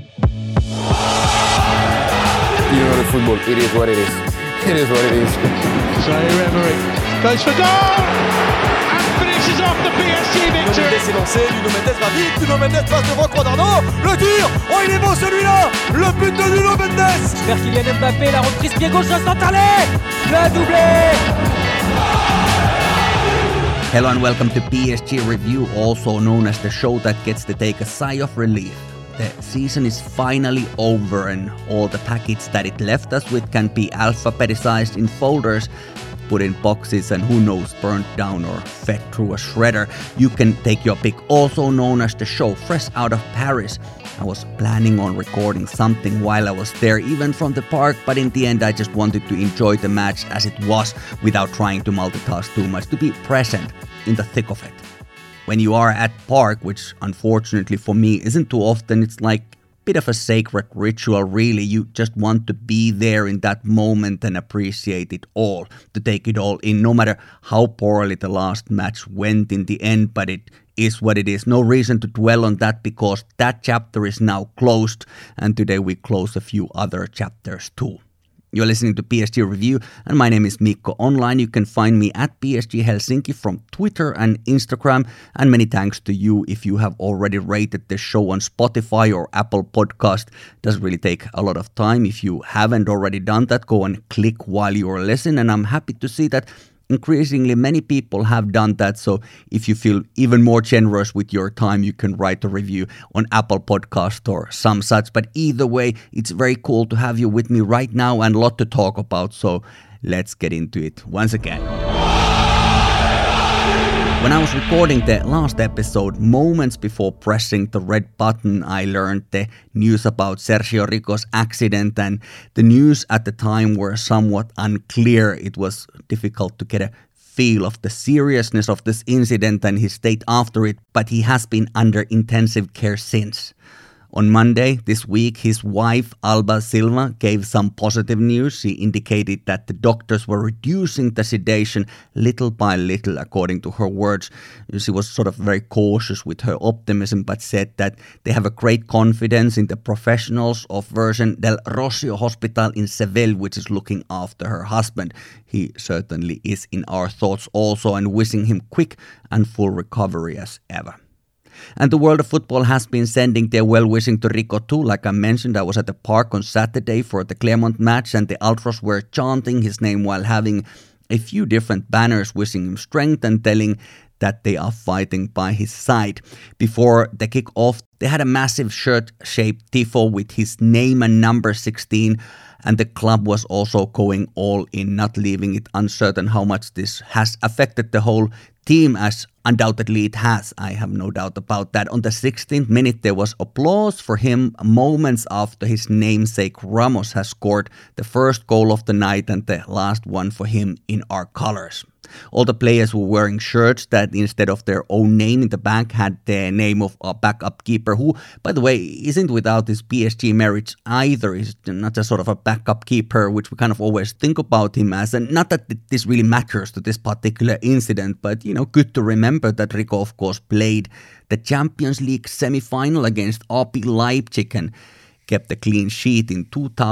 You know the football, it is what it is. It is what it is. Thierry goes for goal and finishes off the PSG victory. Nuno Mendes est lancé, Nuno Mendes va vite, Nuno Mendes passe devant Quadrado, le tir, oh il est beau celui-là, le but de Nuno Mendes. Vers Kylian Mbappé, la reprise pied gauche instantanée, le doublé. Hello and welcome to PSG Review, also known as the show that gets to take a sigh of relief. The season is finally over and all the packets that it left us with can be alphabetized in folders, put in boxes and who knows, burnt down or fed through a shredder. You can take your pick, also known as the show, fresh out of Paris. I was planning on recording something while I was there, even from the park, but in the end I just wanted to enjoy the match as it was without trying to multitask too much, to be present in the thick of it. When you are at park, which unfortunately for me isn't too often, it's like a bit of a sacred ritual really. You just want to be there in that moment and appreciate it all, to take it all in, no matter how poorly the last match went in the end, but it is what it is. No reason to dwell on that because that chapter is now closed, and today we close a few other chapters too. You're listening to PSG Review, and my name is Mikko. Online you can find me at PSG Helsinki from Twitter and Instagram, and many thanks to you if you have already rated the show on Spotify or Apple Podcast. It doesn't really take a lot of time. If you haven't already done that, go and click while you're listening, and I'm happy to see that increasingly many people have done that, so if you feel even more generous with your time, you can write a review on Apple Podcast or some such. But either way, it's very cool to have you with me right now and a lot to talk about, so let's get into it once again. When I was recording the last episode, moments before pressing the red button, I learned the news about Sergio Rico's accident, and the news at the time were somewhat unclear. It was difficult to get a feel of the seriousness of this incident and his state after it, but he has been under intensive care since. On Monday this week, his wife, Alba Silva, gave some positive news. She indicated that the doctors were reducing the sedation little by little, according to her words. She was sort of very cautious with her optimism, but said that they have a great confidence in the professionals of Version del Rocío Hospital in Seville, which is looking after her husband. He certainly is in our thoughts also, and wishing him quick and full recovery as ever. And the world of football has been sending their well-wishing to Rico too. Like I mentioned, I was at the park on Saturday for the Clermont match, and the Ultras were chanting his name while having a few different banners wishing him strength and telling that they are fighting by his side. Before the kick-off, they had a massive shirt-shaped tifo with his name and number 16, and the club was also going all in, not leaving it uncertain how much this has affected the whole team, as undoubtedly it has. I have no doubt about that. On the 16th minute, there was applause for him moments after his namesake Ramos has scored the first goal of the night and the last one for him in our colors. All the players were wearing shirts that instead of their own name in the back had the name of a backup keeper who, by the way, isn't without his PSG merits either. He's not just sort of a backup keeper, which we kind of always think about him as. And not that this really matters to this particular incident, but, good to remember that Rico, of course, played the Champions League semi-final against RB Leipzig and kept a clean sheet in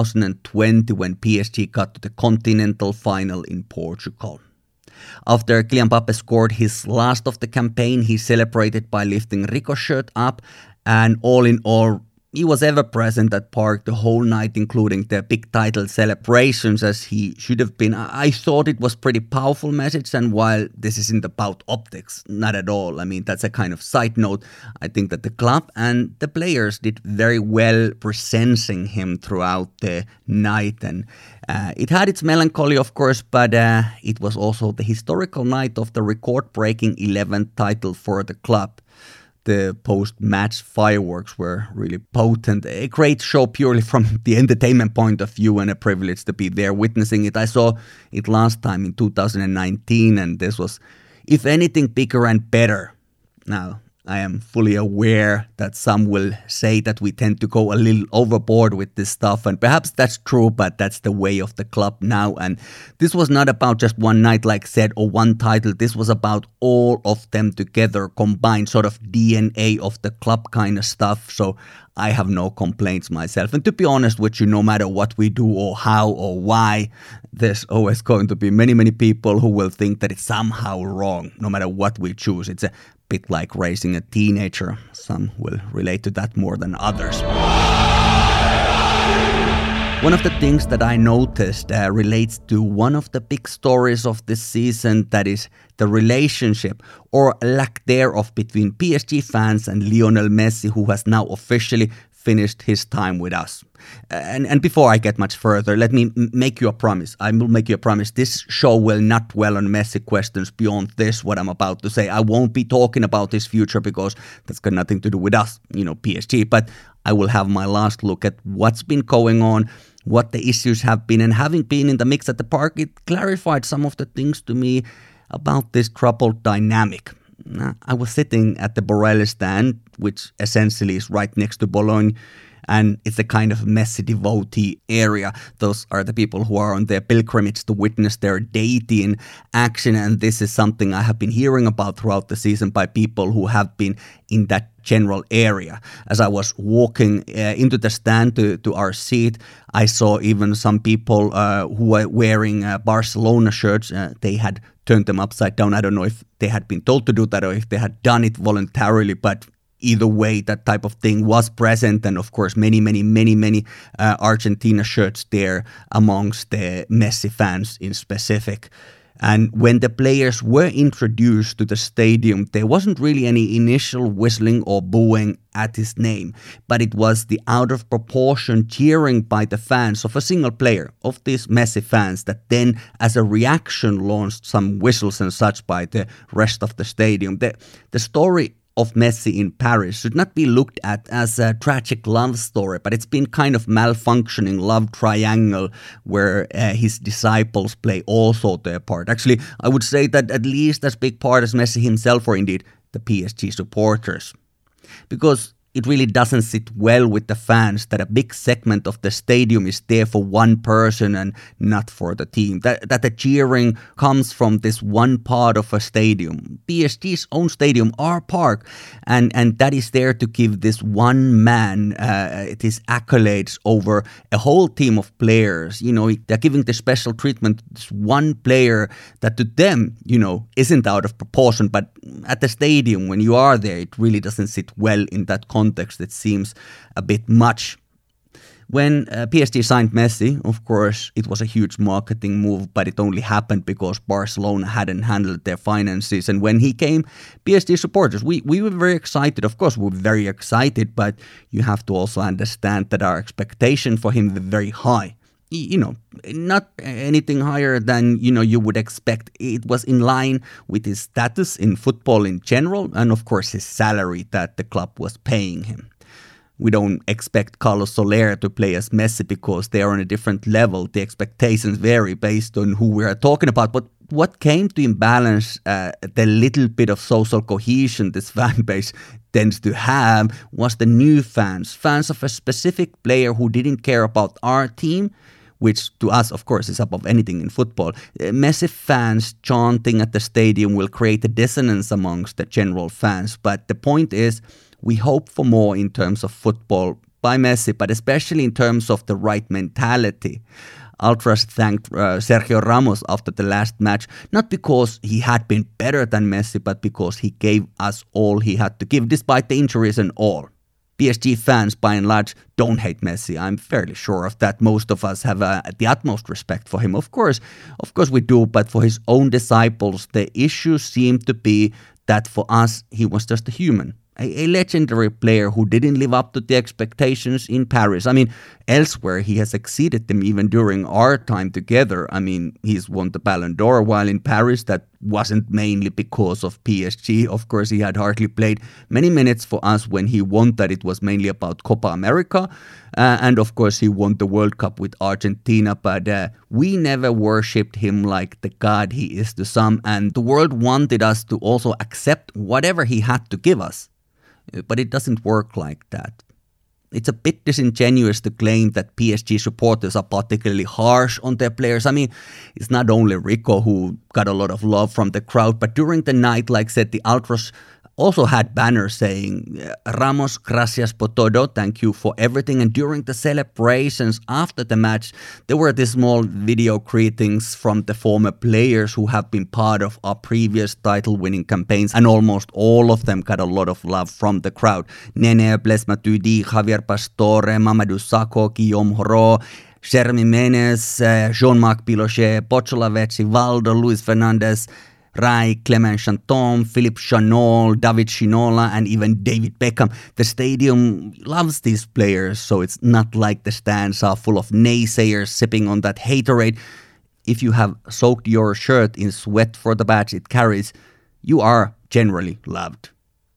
2020 when PSG got to the continental final in Portugal. After Kylian Mbappé scored his last of the campaign, he celebrated by lifting Rico's shirt up, and all in all, he was ever present at Park the whole night, including the big title celebrations, as he should have been. I thought it was pretty powerful message, and while this isn't about optics, not at all. I mean, that's a kind of side note. I think that the club and the players did very well presencing him throughout the night, and it had its melancholy, of course, but it was also the historical night of the record-breaking 11th title for the club. The post-match fireworks were really potent. A great show purely from the entertainment point of view, and a privilege to be there witnessing it. I saw it last time in 2019, and this was, if anything, bigger and better. Now, I am fully aware that some will say that we tend to go a little overboard with this stuff, and perhaps that's true, but that's the way of the club now. And this was not about just one night, like said, or one title. This was about all of them together, combined sort of DNA of the club kind of stuff. So I have no complaints myself. And to be honest with you, no matter what we do or how or why, there's always going to be many, many people who will think that it's somehow wrong, no matter what we choose. It's a bit like raising a teenager. Some will relate to that more than others. One of the things that I noticed relates to one of the big stories of this season, that is the relationship or lack thereof between PSG fans and Lionel Messi, who has now officially finished his time with us. And before I get much further, let me make you a promise. I will make you a promise. This show will not dwell on Messi questions beyond this, what I'm about to say. I won't be talking about his future because that's got nothing to do with us, PSG. But I will have my last look at what's been going on, what the issues have been, and having been in the mix at the park, it clarified some of the things to me about this troubled dynamic. I was sitting at the Borrelli stand, which essentially is right next to Bologna, and it's a kind of Messi devotee area. Those are the people who are on their pilgrimage to witness their deity in action, and this is something I have been hearing about throughout the season by people who have been in that general area. As I was walking into the stand to our seat, I saw even some people who were wearing Barcelona shirts. They had turned them upside down. I don't know if they had been told to do that or if they had done it voluntarily, but either way, that type of thing was present. And of course, many Argentina shirts there amongst the Messi fans in specific. And when the players were introduced to the stadium, there wasn't really any initial whistling or booing at his name, but it was the out of proportion cheering by the fans of a single player, of these Messi fans, that then as a reaction launched some whistles and such by the rest of the stadium. The story of Messi in Paris should not be looked at as a tragic love story, but it's been kind of malfunctioning love triangle where his disciples play also their part. Actually, I would say that at least as big part as Messi himself, or indeed the PSG supporters. Because it really doesn't sit well with the fans that a big segment of the stadium is there for one person and not for the team. That the cheering comes from this one part of a stadium. PSG's own stadium, our park, and that is there to give this one man his accolades over a whole team of players. They're giving the special treatment to this one player that to them, isn't out of proportion. But at the stadium, when you are there, it really doesn't sit well in that context. It seems a bit much. When PSG signed Messi, of course, it was a huge marketing move, but it only happened because Barcelona hadn't handled their finances. And when he came, PSG supporters, we were very excited. Of course, we were very excited, but you have to also understand that our expectation for him was very high. Not anything higher than, you would expect. It was in line with his status in football in general, and of course his salary that the club was paying him. We don't expect Carlos Soler to play as Messi because they are on a different level. The expectations vary based on who we are talking about. But what came to imbalance the little bit of social cohesion this fan base tends to have was the new fans of a specific player who didn't care about our team, which to us, of course, is above anything in football. Messi fans chanting at the stadium will create a dissonance amongst the general fans. But the point is, we hope for more in terms of football by Messi, but especially in terms of the right mentality. Ultras thanked Sergio Ramos after the last match, not because he had been better than Messi, but because he gave us all he had to give, despite the injuries and all. PSG fans, by and large, don't hate Messi. I'm fairly sure of that. Most of us have the utmost respect for him. Of course we do, but for his own disciples, the issue seemed to be that for us, he was just a human. A legendary player who didn't live up to the expectations in Paris. I mean, elsewhere he has exceeded them even during our time together. I mean, he's won the Ballon d'Or, while in Paris that wasn't mainly because of PSG. Of course, he had hardly played many minutes for us when he won that. It was mainly about Copa America. And of course, he won the World Cup with Argentina. But we never worshipped him like the god he is to some. And the world wanted us to also accept whatever he had to give us. But it doesn't work like that. It's a bit disingenuous to claim that PSG supporters are particularly harsh on their players. I mean, it's not only Rico who got a lot of love from the crowd, but during the night, like I said, the Ultras also had banners saying, Ramos, gracias por todo, thank you for everything. And during the celebrations after the match, there were these small video greetings from the former players who have been part of our previous title-winning campaigns, and almost all of them got a lot of love from the crowd. Nene, Blaise Matuidi, Javier Pastore, Mamadou Sakho, Guillaume Horo, Jeremy Menez, Jean-Marc Pilochet, Pochola Vecchi, Valdo, Luis Fernandez, Rai, Clement Chanton, Philippe Chanol, David Shinola, and even David Beckham. The stadium loves these players, so it's not like the stands are full of naysayers sipping on that haterade. If you have soaked your shirt in sweat for the badge it carries, you are generally loved.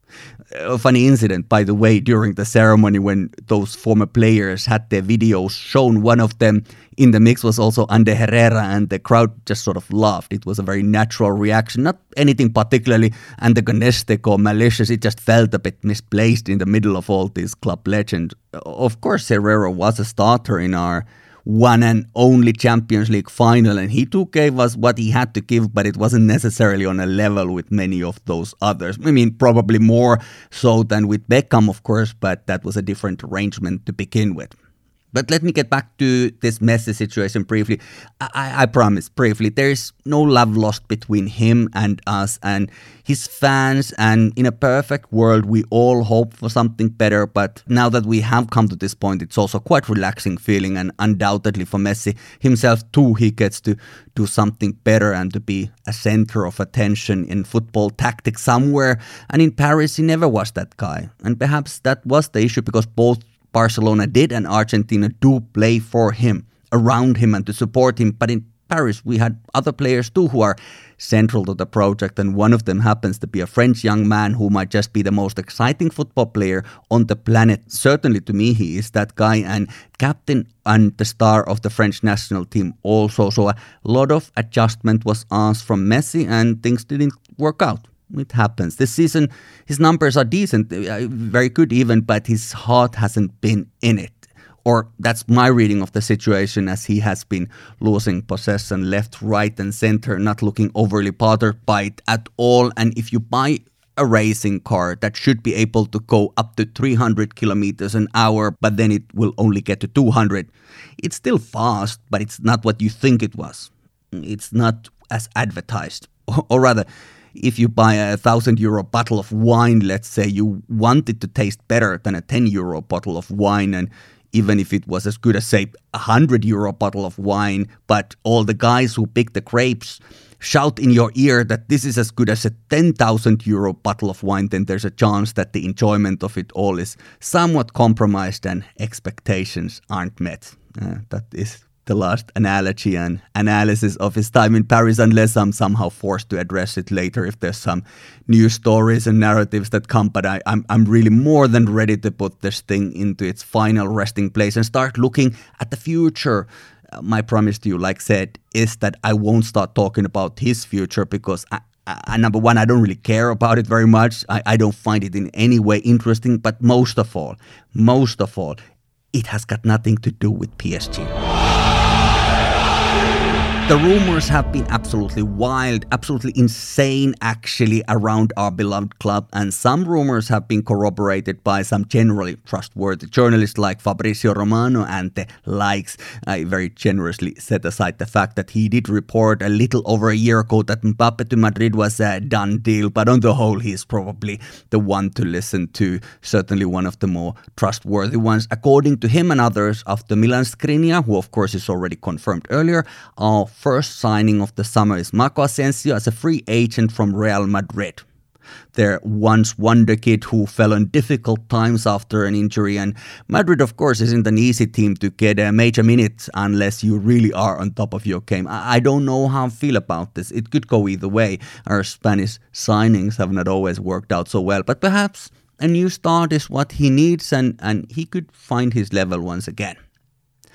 A funny incident, by the way, during the ceremony when those former players had their videos shown, one of them in the mix was also Ander Herrera, and the crowd just sort of laughed. It was a very natural reaction, not anything particularly antagonistic or malicious. It just felt a bit misplaced in the middle of all these club legends. Of course, Herrera was a starter in our one and only Champions League final, and he too gave us what he had to give, but it wasn't necessarily on a level with many of those others. I mean, probably more so than with Beckham, of course, but that was a different arrangement to begin with. But let me get back to this Messi situation briefly. I promise, briefly, there is no love lost between him and us and his fans, and in a perfect world, we all hope for something better, but now that we have come to this point, it's also quite relaxing feeling, and undoubtedly for Messi himself too, he gets to do something better and to be a center of attention in football tactics somewhere, and in Paris, he never was that guy, and perhaps that was the issue because both Barcelona did and Argentina do play for him, around him and to support him. But in Paris, we had other players too who are central to the project, and one of them happens to be a French young man who might just be the most exciting football player on the planet. Certainly to me, he is that guy, and captain and the star of the French national team also. So a lot of adjustment was asked from Messi, and things didn't work out. It happens. This season, his numbers are decent, very good even, but his heart hasn't been in it. Or that's my reading of the situation, as he has been losing possession left, right and center, not looking overly bothered by it at all. And if you buy a racing car that should be able to go up to 300 kilometers an hour, but then it will only get to 200, it's still fast, but it's not what you think it was. It's not as advertised. Or rather, if you buy a €1,000 bottle of wine, let's say, you want it to taste better than a €10 bottle of wine, and even if it was as good as, say, a €100 bottle of wine, but all the guys who pick the grapes shout in your ear that this is as good as a €10,000 bottle of wine, then there's a chance that the enjoyment of it all is somewhat compromised and expectations aren't met. That is the last analogy and analysis of his time in Paris, unless I'm somehow forced to address it later if there's some new stories and narratives that come. But I'm really more than ready to put this thing into its final resting place and start looking at the future. My promise to you, like I said, is that I won't start talking about his future because number one, I don't really care about it very much. I don't find it in any way interesting. But most of all, it has got nothing to do with PSG. The rumors have been absolutely wild, absolutely insane actually around our beloved club, and some rumors have been corroborated by some generally trustworthy journalists like Fabrizio Romano and the likes. I very generously set aside the fact that he did report a little over a year ago that Mbappe to Madrid was a done deal, but on the whole he's probably the one to listen to, certainly one of the more trustworthy ones. According to him and others of the Milan Skriniar, who of course is already confirmed earlier, our first signing of the summer is Marco Asensio as a free agent from Real Madrid. Their once wonder kid who fell on difficult times after an injury, and Madrid of course isn't an easy team to get a major minute unless you really are on top of your game. I don't know how I feel about this. It could go either way. Our Spanish signings have not always worked out so well, but perhaps a new start is what he needs, and he could find his level once again.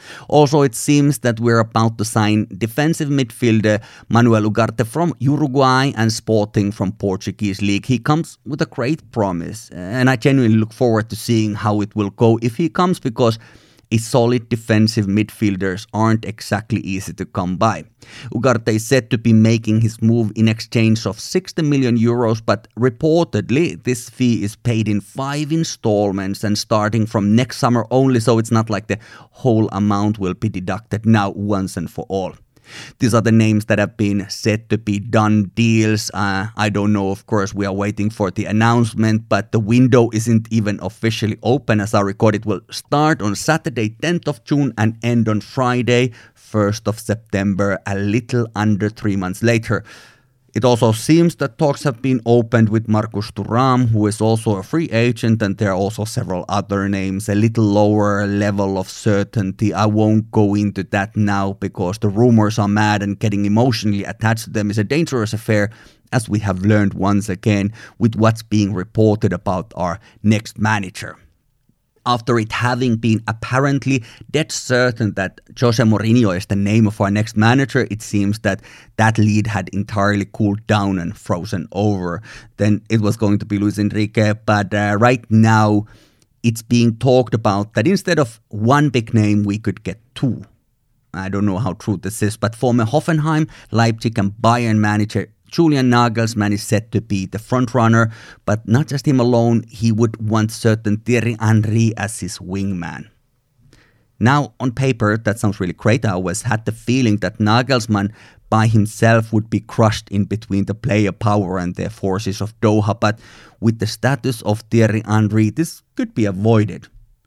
Also, it seems that we're about to sign defensive midfielder Manuel Ugarte from Uruguay and Sporting from Portuguese league. He comes with a great promise, and I genuinely look forward to seeing how it will go if he comes, because solid defensive midfielders aren't exactly easy to come by. Ugarte is said to be making his move in exchange of 60 million euros, but reportedly this fee is paid in 5 installments and starting from next summer only, so it's not like the whole amount will be deducted now once and for all. These are the names that have been said to be done deals. I don't know, of course, we are waiting for the announcement, but the window isn't even officially open. As I record, it will start on Saturday, 10th of June and end on Friday, 1st of September, a little under 3 months later. It also seems that talks have been opened with Marcus Thuram, who is also a free agent, and there are also several other names, a little lower level of certainty. I won't go into that now because the rumors are mad, and getting emotionally attached to them is a dangerous affair, as we have learned once again with what's being reported about our next manager. After it having been apparently dead certain that Jose Mourinho is the name of our next manager, it seems that that lead had entirely cooled down and frozen over. Then it was going to be Luis Enrique, but right now it's being talked about that instead of one big name, we could get 2. I don't know how true this is, but former Hoffenheim, Leipzig and Bayern manager Julian Nagelsmann is said to be the frontrunner, but not just him alone, he would want certain Thierry Henry as his wingman. Now, on paper, that sounds really great. I always had the feeling that Nagelsmann by himself would be crushed in between the player power and the forces of Doha, but with the status of Thierry Henry, this could be avoided.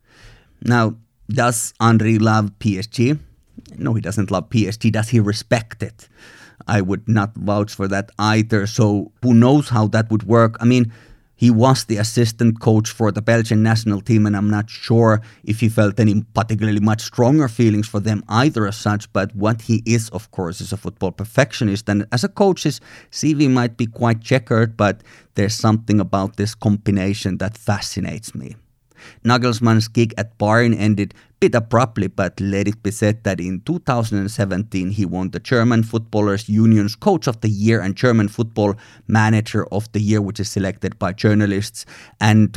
Now, does Henry love PSG? No, he doesn't love PSG. Does he respect it? I would not vouch for that either, so who knows how that would work. I mean, he was the assistant coach for the Belgian national team, and I'm not sure if he felt any particularly much stronger feelings for them either as such, but what he is, of course, is a football perfectionist, and as a coach, his CV might be quite checkered, but there's something about this combination that fascinates me. Nagelsmann's gig at Bayern ended a bit abruptly, but let it be said that in 2017 he won the German Footballers Union's Coach of the Year and German Football Manager of the Year, which is selected by journalists, and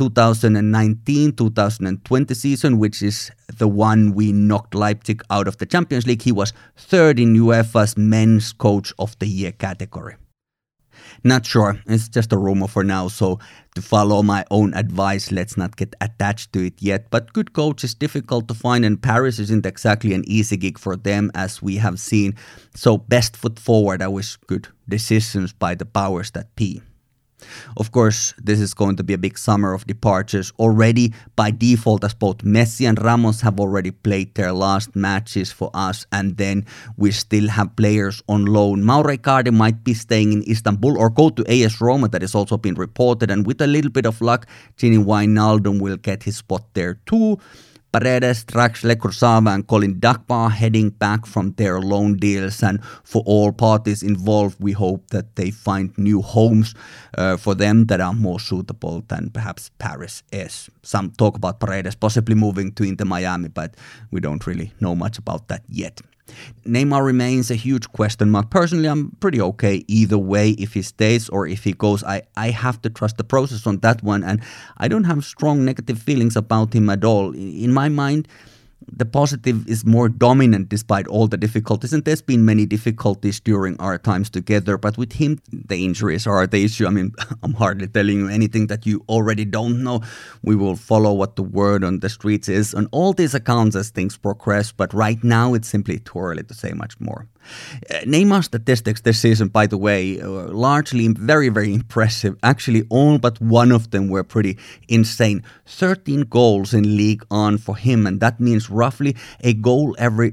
2019-2020 season, which is the one we knocked Leipzig out of the Champions League, he was third in UEFA's Men's Coach of the Year category. Not sure, it's just a rumor for now, so to follow my own advice, let's not get attached to it yet. But good coach is difficult to find, and Paris isn't exactly an easy gig for them, as we have seen. So best foot forward. I wish good decisions by the powers that be. Of course, this is going to be a big summer of departures already by default, as both Messi and Ramos have already played their last matches for us, and then we still have players on loan. Mauro Icardi might be staying in Istanbul or go to AS Roma, that has also been reported, and with a little bit of luck, Gini Wijnaldum will get his spot there too. Paredes, Draxler Kurzawa and Colin Dagba heading back from their loan deals, and for all parties involved, we hope that they find new homes for them that are more suitable than perhaps Paris is. Some talk about Paredes possibly moving to Inter Miami, but we don't really know much about that yet. Neymar remains a huge question mark. Personally, I'm pretty okay either way if he stays or if he goes. I have to trust the process on that one, and I don't have strong negative feelings about him at all. In my mind, the positive is more dominant despite all the difficulties, and there's been many difficulties during our times together, but with him, the injuries are the issue. I mean, I'm hardly telling you anything that you already don't know. We will follow what the word on the streets is on all these accounts as things progress, but right now it's simply too early to say much more. Neymar's statistics this season, by the way, largely very, very impressive. Actually, all but one of them were pretty insane. 13 goals in Ligue 1 for him, and that means roughly a goal every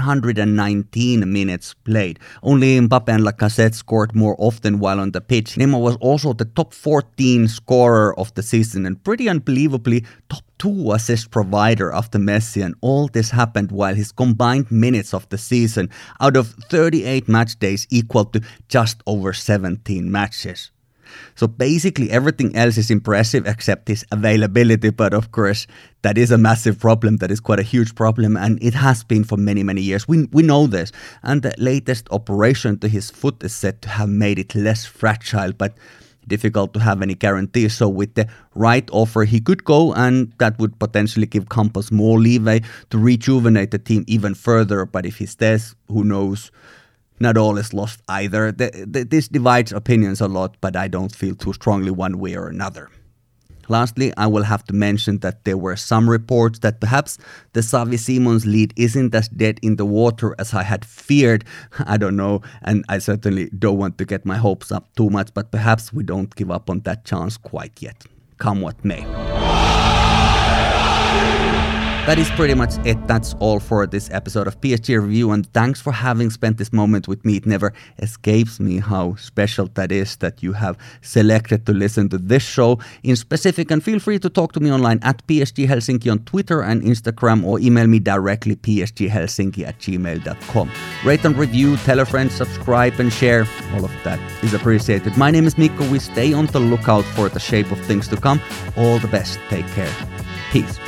119 minutes played. Only Mbappe and Lacazette scored more often while on the pitch. Neymar was also the top 14 scorer of the season, and pretty unbelievably top 2 assist provider after Messi, and all this happened while his combined minutes of the season out of 38 match days equal to just over 17 matches. So basically everything else is impressive except his availability, but of course that is a massive problem, that is quite a huge problem, and it has been for many, many years. We know this, and the latest operation to his foot is said to have made it less fragile, but difficult to have any guarantees. So with the right offer he could go, and that would potentially give Campos more leeway to rejuvenate the team even further, but if he stays, who knows? Not all is lost either. This divides opinions a lot, but I don't feel too strongly one way or another. Lastly, I will have to mention that there were some reports that perhaps the Xavi Simons lead isn't as dead in the water as I had feared. I don't know, and I certainly don't want to get my hopes up too much, but perhaps we don't give up on that chance quite yet. Come what may. That is pretty much it. That's all for this episode of PSG Review, and thanks for having spent this moment with me. It never escapes me how special that is that you have selected to listen to this show in specific, and feel free to talk to me online at PSG Helsinki on Twitter and Instagram, or email me directly psghelsinki@gmail.com. Rate and review, tell a friend, subscribe and share. All of that is appreciated. My name is Mikko. We stay on the lookout for the shape of things to come. All the best. Take care. Peace.